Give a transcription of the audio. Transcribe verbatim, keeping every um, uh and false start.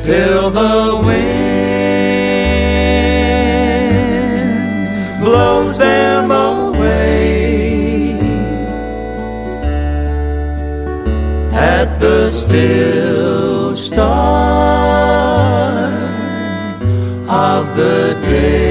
till the wind blows them away at the still start of the day.